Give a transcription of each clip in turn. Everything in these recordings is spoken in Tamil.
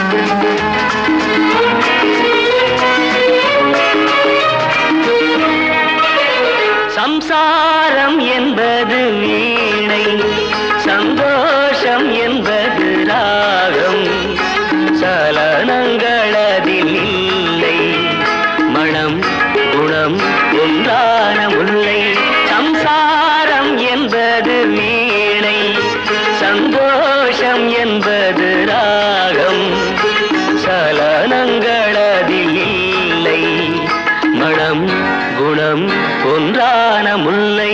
சம்சாரம் என்பது வீணை, சந்தோஷம் என்பது ராகம். சலனங்களதில் இல்லை, மனம் குணம் ஒன்றான முல்லை. சம்சாரம் என்பது வீணை, சந்தோஷம் என்பது ராகம். சலனங்களதில் இல்லை, மனம் குணம் ஒன்றான முல்லை.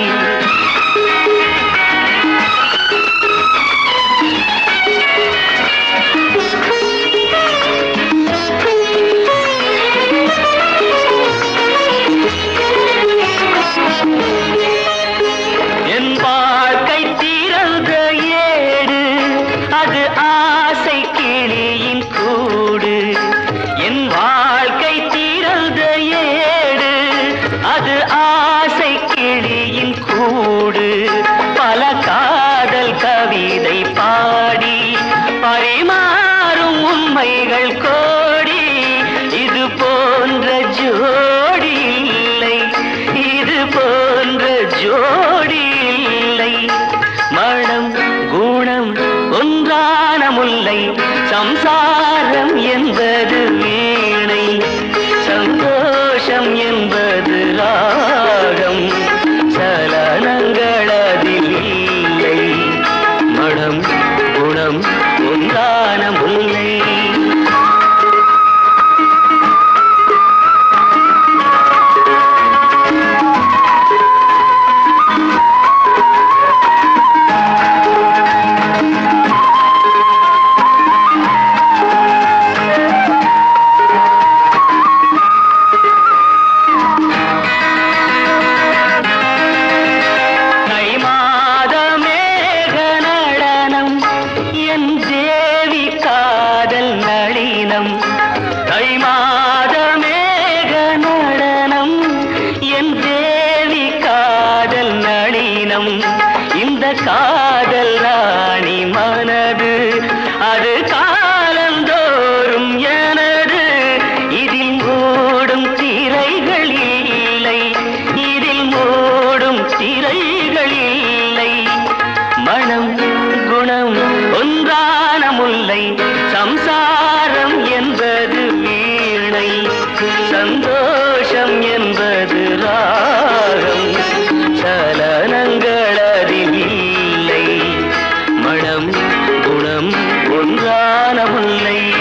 என் வாழ்க்கை திறந்த ஏடு, அது ஆசை கிளியின் கூடு. என் வாழ்க்கை திறந்த ஏடு, அது ஆசை கிளியின் கூடு. பல காதல் கவிதை பாடி பரிமாறும் உண்மைகள் கோடி. இது போன்ற ஜோடி இல்லை, இது போன்ற ஜோடி இல்லை. மனம் குணம் ஒன்றான முல்லை. சம்சாரம் என்பது வீணை, சந்தோஷம் என்பது ராகம். சலனங்களதில் இல்லை, மனம் குணம் ஒன்றான முல்லை. தை மாத மேக நடனம், என் தேவி காதல் நளினம். இந்த காதல் ராணி மனது, அது காலந்தோறும் எனது. இதில் மூடும் திரைகள் இல்லை, இதில் மூடும் திரைகள் இல்லை. மனம் குணம் ஒன்றான முல்லை. சம்சாரம் என்பது வீணை, சந்தோஷம் என்பது ராகம். சலனங்களதில் இல்லை, மனம் குணம் ஒன்றான முல்லை.